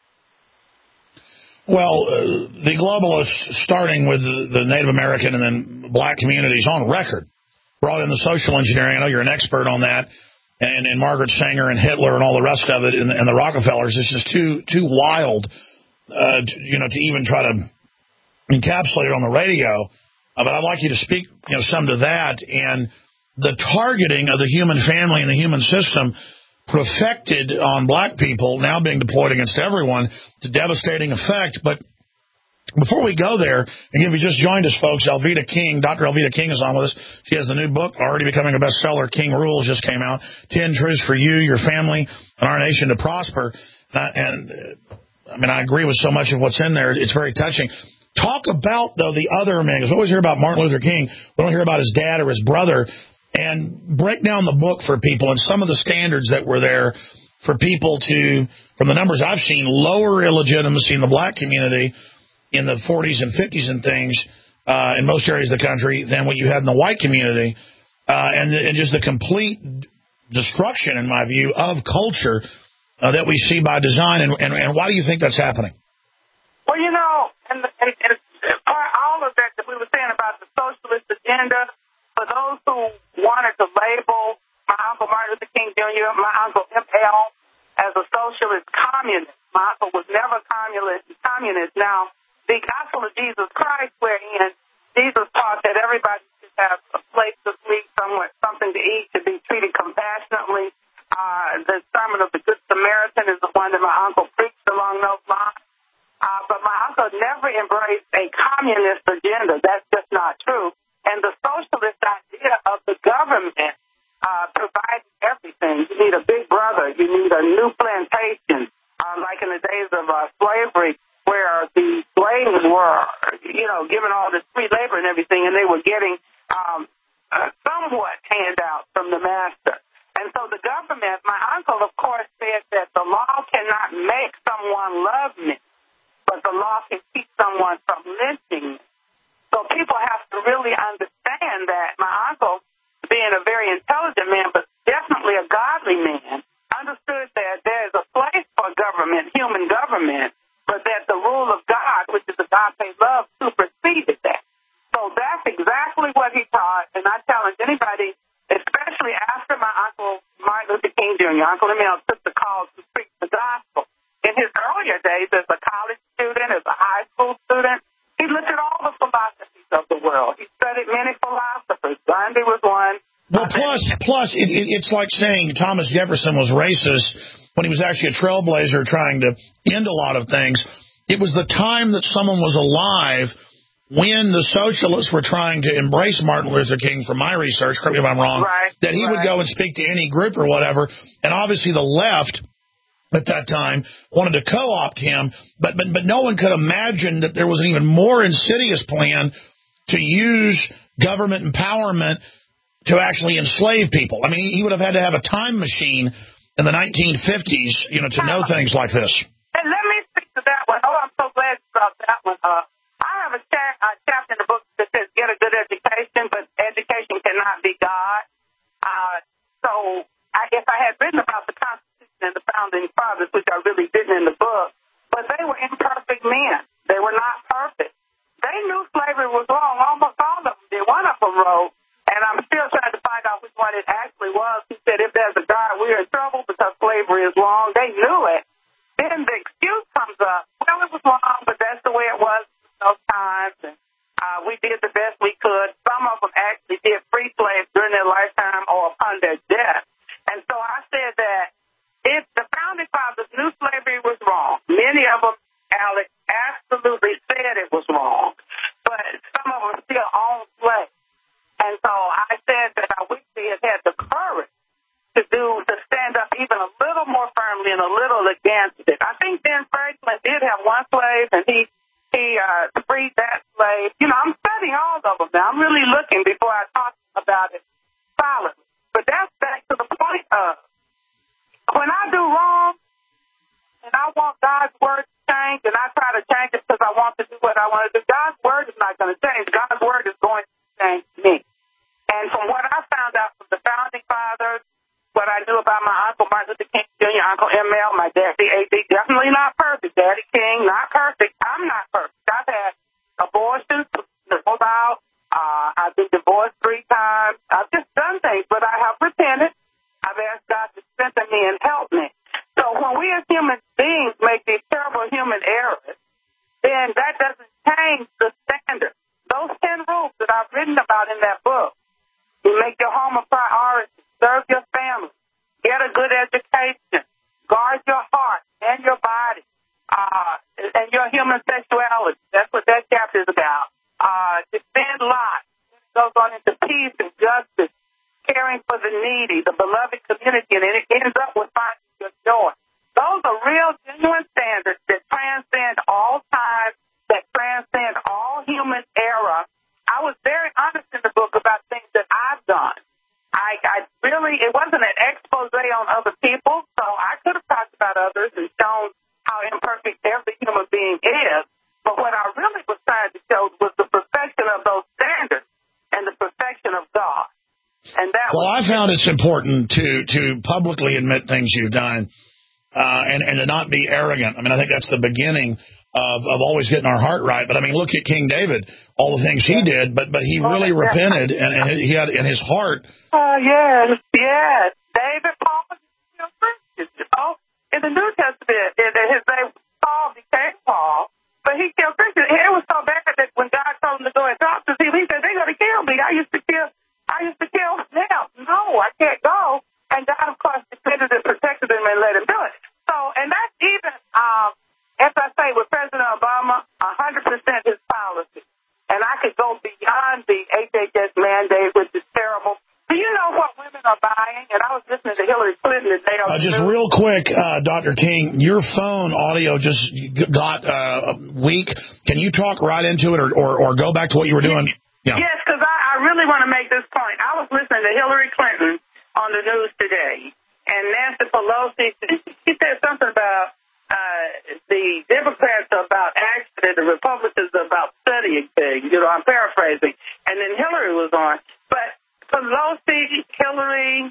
Well, the globalists, starting with the Native American and then black communities on record, brought in the social engineering. I know you're an expert on that. And Margaret Sanger and Hitler and all the rest of it and the Rockefellers. It's just too wild, to even try to encapsulate it on the radio. But I'd like you to speak, some to that. And the targeting of the human family and the human system perfected on black people, now being deployed against everyone, to devastating effect. But before we go there, and if you just joined us, folks, Alveda King, Dr. Alveda King is on with us. She has the new book, already becoming a bestseller, King Rules, just came out. 10 Truths for You, Your Family, and Our Nation to Prosper. I agree with so much of what's in there. It's very touching. Talk about, though, the other men, because we always hear about Martin Luther King. We don't hear about his dad or his brother. And break down the book for people and some of the standards that were there for people to, from the numbers I've seen, lower illegitimacy in the black community in the 40s and 50s and things in most areas of the country than what you had in the white community. And just the complete destruction, in my view, of culture that we see by design. And why do you think that's happening? Well, and all of that we were saying about the socialist agenda, for those who wanted to label my Uncle Martin Luther King Jr., my Uncle M.L., as a socialist communist, my uncle was never communist. Now, the gospel of Jesus Christ that everybody should have a place to sleep, somewhere, something to eat, to be treated compassionately. The sermon of the Good Samaritan is the one that my uncle preached along those lines. But my uncle never embraced a communist agenda. That's just not true. And the socialist idea of the government providing everything. You need a big brother. You need a new plantation, like in the days of slavery, where the slaves were, given all this free labor and everything, and they were getting somewhat handouts from the master. And so the government, my uncle, of course, said that the law cannot make someone love me, but the law can keep someone from lynching me. So people have to really understand that my uncle, being a very intelligent man, but definitely a godly man, understood that there is a place for government, human government, but that the rule of God, which is agape love, superseded that. So that's exactly what he taught, and I challenge anybody, especially after my uncle Martin Luther King Jr., Uncle Emil took the call to preach the gospel. In his earlier days as a college student, as a high school student, he looked at all the philosophies of the world. He studied many philosophers. Gandhi was one. Well, plus it's like saying Thomas Jefferson was racist when he was actually a trailblazer trying to end a lot of things. It was the time that someone was alive when the socialists were trying to embrace Martin Luther King, from my research, correct me if I'm wrong, that he would go and speak to any group or whatever. And obviously the left at that time wanted to co-opt him, but no one could imagine that there was an even more insidious plan to use government empowerment to actually enslave people. I mean, he would have had to have a time machine in the 1950s, to know things like this. And let me speak to that one. Oh, I'm so glad you brought that one up. I have a chapter in the book that says get a good education, but education cannot be God. If I had written about the Constitution and the Founding Fathers, which I really didn't in the book, but they were imperfect men. They were not perfect. They knew slavery was wrong. Almost all of them did. One of them wrote, and I'm still trying to find out which one it actually was. He said, if there's a God, we're in trouble because slavery is wrong. They knew it. Then the excuse comes up, well, it was wrong, but that's the way it was those times, and we did the best we could. Some of them actually did free slaves during their lifetime or upon their death. And so I said that if the Founding Fathers knew slavery was wrong, many of them, Alex, absolutely said it was wrong, but some of them still owned slaves. And so I said that I wish they had the courage to stand up even a little more firmly and a little against it. I think Ben Franklin did have one slave, and he freed that slave. I'm studying all of them now. I'm really looking before I talk about it solidly. But that's back to the point of when I do wrong and I want God's word to change, and I try to change it because I want to do what I want to do, God's word is not going to change. God's word is going to change me. And from what I found out from the Founding Fathers, what I knew about my uncle Martin Luther King Jr., Uncle Emil, my daddy A.D., definitely not perfect. Daddy King, not perfect. I'm not perfect. I've had abortions, pulled out. I've been divorced 3 times. I've just done things, but I have repented. I've asked God to strengthen me and help me. So when we as human beings make these terrible human errors, then that doesn't change the standard. Those 10 rules that I've written about in that book, you make your home a priority, serve your family, get a good education, guard your heart and your body, and your human sexuality. That's what that chapter is about. Defend life. It goes on into peace and justice, caring for the needy, the beloved community, and it ends up with finding your joy. Those are real, genuine standards that transcend all time, that transcend all human error. I was very honest in the book about things that I've done. I really, it wasn't an expose on other people, so I could have talked about others and shown how imperfect every human being is. But what I really was trying to show was the perfection of those standards and the perfection of God. And that I found it's important to publicly admit things you've done and to not be arrogant. I mean, I think that's the beginning of always getting our heart right. But, I mean, look at King David, all the things he did, but he really repented, and he had in his heart. Yes. David, Paul, Christians, in the New Testament, his name Paul became Paul, but he killed Christians. It was so bad that when God told him to go and talk to people, he said, they're going to kill me. I used to kill them. No, I can't go. And God, of course, defended and protected him and let him do it. So, and that's even, as I say, with President Obama, 100% his policy. And I could go beyond the HHS mandate, which is terrible. Do you know what women are buying? And I was listening to Hillary Clinton today. Just real quick, Dr. King, your phone audio just got weak. Can you talk right into it or go back to what you were doing? Yeah. Yes, because I really want to make this point. I was listening to Hillary Clinton on the news today, and Nancy Pelosi, she said something about the Democrats are about action and the Republicans are about studying things. You know, I'm paraphrasing. And then Hillary was on. But Pelosi, Hillary,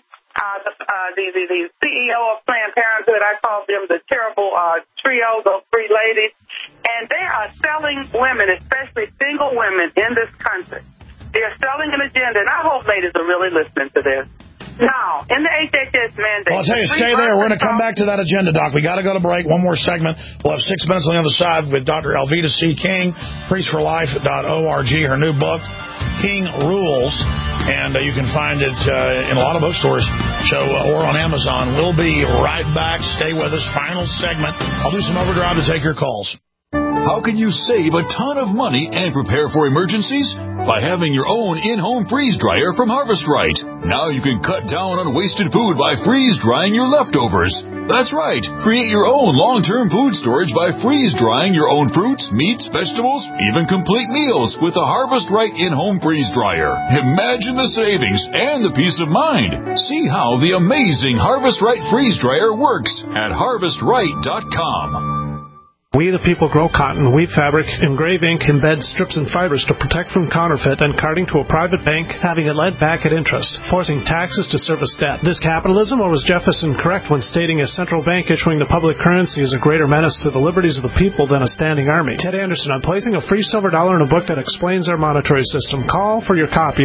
the CEO of Planned Parenthood, I call them the terrible trio, those three ladies, and they are selling women, especially single women in this country. They are selling an agenda, and I hope ladies are really listening to this. Now, in the HHS mandate... Well, I'll tell you, stay there. We're going to come back to that agenda, Doc. We got to go to break. One more segment. We'll have 6 minutes on the other side with Dr. Alveda C. King, priestforlife.org, her new book, King Rules, and you can find it in a lot of bookstores or on Amazon. We'll be right back. Stay with us. Final segment. I'll do some overdrive to take your calls. How can you save a ton of money and prepare for emergencies? By having your own in-home freeze dryer from Harvest Right. Now you can cut down on wasted food by freeze drying your leftovers. That's right. Create your own long-term food storage by freeze drying your own fruits, meats, vegetables, even complete meals with the Harvest Right in-home freeze dryer. Imagine the savings and the peace of mind. See how the amazing Harvest Right freeze dryer works at harvestright.com. We the people grow cotton, weave fabric, engrave ink, embed strips and fibers to protect from counterfeit and carting to a private bank, having it lent back at interest, forcing taxes to service debt. This capitalism, or was Jefferson correct when stating a central bank issuing the public currency is a greater menace to the liberties of the people than a standing army? Ted Anderson, I'm placing a free silver dollar in a book that explains our monetary system. Call for your copy,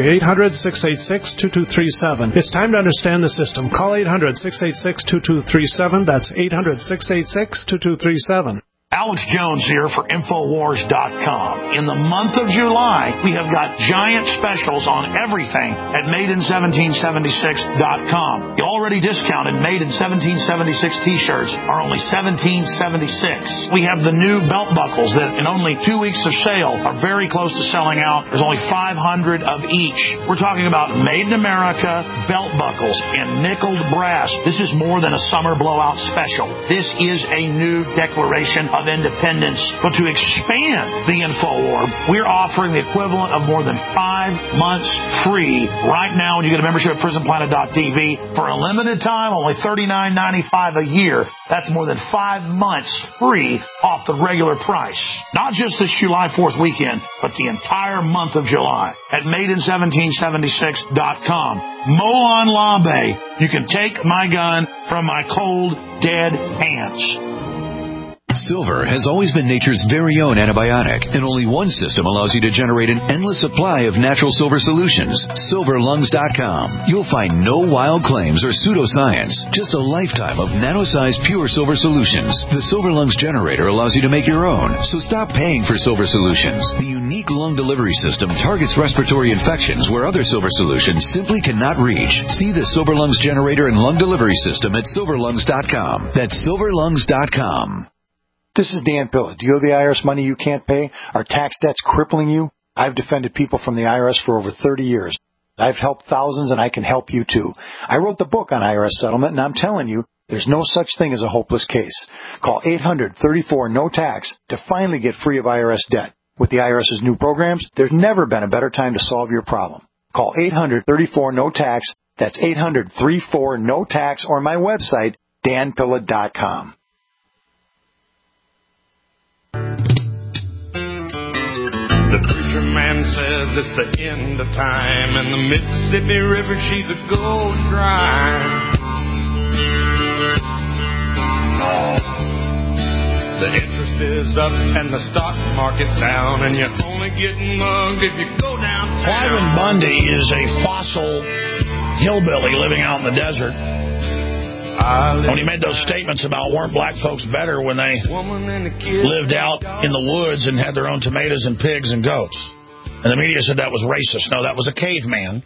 800-686-2237. It's time to understand the system. Call 800-686-2237. That's 800-686-2237. Alex Jones here for Infowars.com. In the month of July, we have got giant specials on everything at MadeIn1776.com. The already discounted Made in 1776 t-shirts are only $17.76. We have the new belt buckles that in only 2 weeks of sale are very close to selling out. There's only 500 of each. We're talking about Made in America belt buckles in nickeled brass. This is more than a summer blowout special. This is a new declaration of independence. But to expand the InfoWar, we're offering the equivalent of more than 5 months free right now when you get a membership at PrisonPlanet.tv. For a limited time, only $39.95 a year. That's more than 5 months free off the regular price. Not just this July 4th weekend, but the entire month of July at MadeIn1776.com. Molon Labe, you can take my gun from my cold, dead hands. Silver has always been nature's very own antibiotic, and only one system allows you to generate an endless supply of natural silver solutions. SilverLungs.com. You'll find no wild claims or pseudoscience, just a lifetime of nano-sized pure silver solutions. The Silver Lungs generator allows you to make your own, so stop paying for silver solutions. The unique lung delivery system targets respiratory infections where other silver solutions simply cannot reach. See the Silver Lungs generator and lung delivery system at SilverLungs.com. That's SilverLungs.com. This is Dan Pilla. Do you owe the IRS money you can't pay? Are tax debts crippling you? I've defended people from the IRS for over 30 years. I've helped thousands, and I can help you too. I wrote the book on IRS settlement, and I'm telling you, there's no such thing as a hopeless case. Call 800-34-NO-TAX to finally get free of IRS debt. With the IRS's new programs, there's never been a better time to solve your problem. Call 800-34-NO-TAX. That's 800-34-NO-TAX, or my website, danpilla.com. The preacher man says it's the end of time, and the Mississippi River, she's a going dry. The interest is up and the stock market's down, and you're only getting mugged if you go downtown. Cliven Bundy is a fossil hillbilly living out in the desert. When he made those statements about weren't black folks better when they lived out in the woods and had their own tomatoes and pigs and goats. And the media said that was racist. No, that was a caveman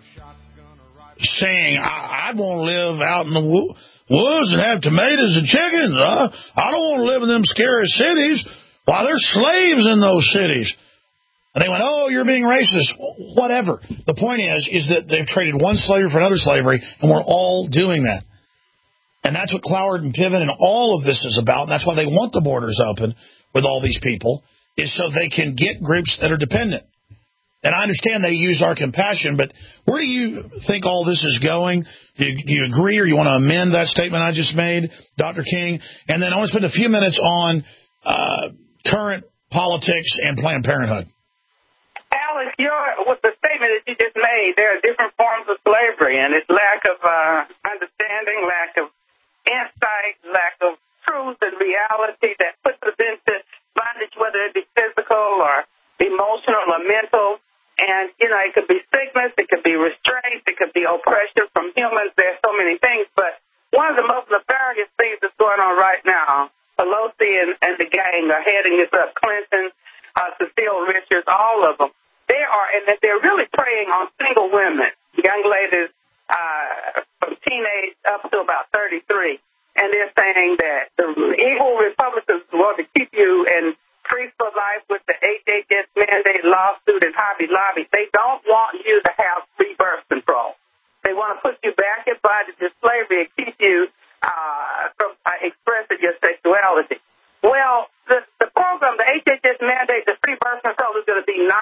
saying, I want to live out in the woods and have tomatoes and chickens. I don't want to live in them scary cities. Why, there's slaves in those cities. And they went, oh, you're being racist. Whatever. The point is that they've traded one slavery for another slavery, and we're all doing that. And that's what Cloward and Piven and all of this is about, and that's why they want the borders open with all these people, is so they can get groups that are dependent. And I understand they use our compassion, but where do you think all this is going? Do you agree, or you want to amend that statement I just made, Dr. King? And then I want to spend a few minutes on current politics and Planned Parenthood. Alex, with the statement that you just made, there are different forms of slavery, and it's lack of understanding, lack of insight, lack of truth and reality that puts us into bondage, whether it be physical or emotional or mental. And, it could be sickness, it could be restraint, it could be oppression from humans. There's so many things. But one of the most nefarious things that's going on right now, Pelosi and the gang are heading this up, Clinton, Cecile Richards, all of them. They're really preying on single women, young ladies from teenage up to about 33. And they're saying that the evil Republicans want to keep you in peaceful life with the HHS mandate lawsuit and Hobby Lobby. They don't want you to have free birth control. They want to put you back in bondage to slavery and keep you from expressing your sexuality. Well, the program, the HHS mandate, the free birth control is going to be $9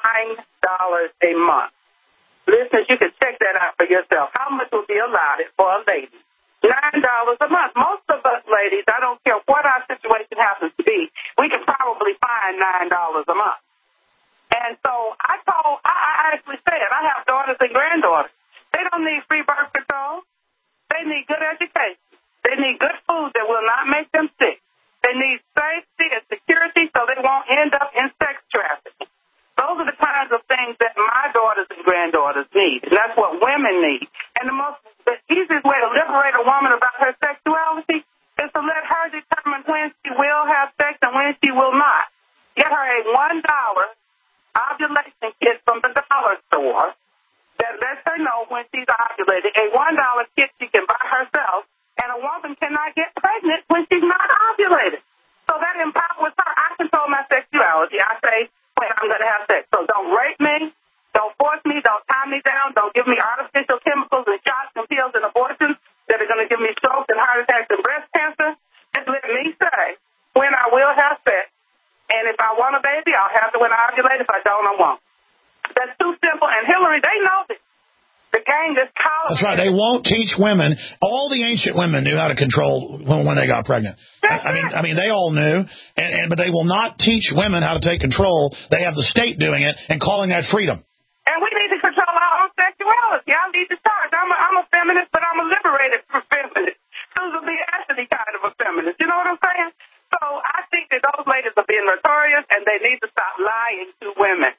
a month. Listeners, you can check that out for yourself. How much will be allowed for a lady? $9 a month. Most of us ladies, I don't care what our situation happens to be, we can probably find $9 a month. And so I actually said, I have daughters and granddaughters. They don't need free birth control. They need good education. They need good food that will not make them sick. They need safety and security so they won't end up in sex trafficking. Those are the kinds of things that my daughters and granddaughters need, and that's what women need. And the easiest way to liberate a woman about her sexuality is to let her determine when she will have sex and when she will not. Get her a $1 ovulation kit from the dollar store that lets her know when she's ovulated. A $1 kit she can buy herself, and a woman cannot get pregnant when she's not ovulated. So that empowers her. I control my sexuality. I say when I'm going to have sex. So don't rape me. Don't force me. Don't tie me down. Don't give me artificial chemicals and shots and pills and abortions that are going to give me strokes and heart attacks and breast cancer. Just let me say when I will have sex. And if I want a baby, I'll have it when I ovulate. If I don't, I won't. That's too simple. And Hillary, they know this. The gang is college. That's right. They won't teach women. All the ancient women knew how to control when they got pregnant. I mean, they all knew, but they will not teach women how to take control. They have the state doing it and calling that freedom. And we need to control our own sexuality. I need to start. I'm a feminist, but I'm a liberated feminist. Susan B. Anthony kind of a feminist. You know what I'm saying? So I think that those ladies are being notorious, and they need to stop lying to women.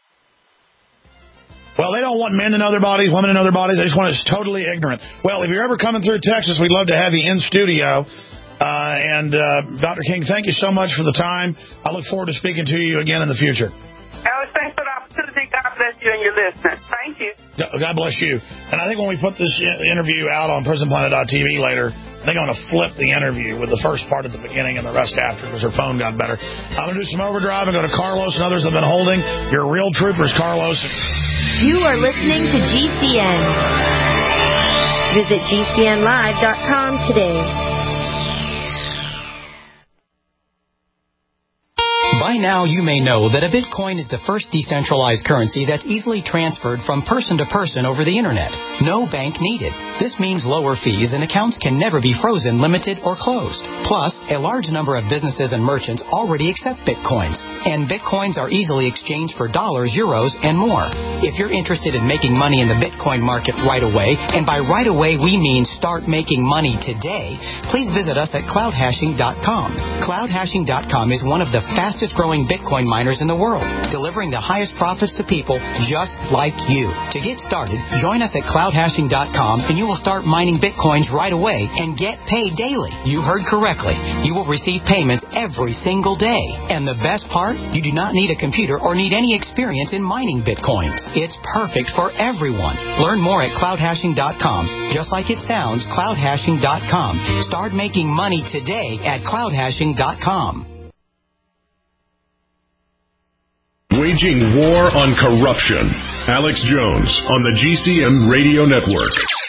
Well, they don't want men to know their bodies, women to know their bodies. They just want us totally ignorant. Well, if you're ever coming through Texas, we'd love to have you in studio. And Dr. King, thank you so much for the time. I look forward to speaking to you again in the future. Alex, thanks for the opportunity. God bless you and your listeners. Thank you. God bless you. And I think when we put this interview out on PrisonPlanet.tv later, I think I'm going to flip the interview with the first part at the beginning and the rest after because her phone got better. I'm going to do some overdrive and go to Carlos and others that have been holding. You're real troopers, Carlos. You are listening to GCN. Visit GCNlive.com today. By now, you may know that a Bitcoin is the first decentralized currency that's easily transferred from person to person over the Internet. No bank needed. This means lower fees and accounts can never be frozen, limited, or closed. Plus, a large number of businesses and merchants already accept Bitcoins, and Bitcoins are easily exchanged for dollars, euros, and more. If you're interested in making money in the Bitcoin market right away, and by right away we mean start making money today, please visit us at cloudhashing.com. Cloudhashing.com is one of the fastest fastest-growing Bitcoin miners in the world, delivering the highest profits to people just like you. To get started, join us at cloudhashing.com and you will start mining Bitcoins right away and get paid daily. You heard correctly. You will receive payments every single day. And the best part, you do not need a computer or need any experience in mining Bitcoins. It's perfect for everyone. Learn more at cloudhashing.com. Just like it sounds, cloudhashing.com. Start making money today at cloudhashing.com. Waging war on corruption. Alex Jones on the GCN Radio Network.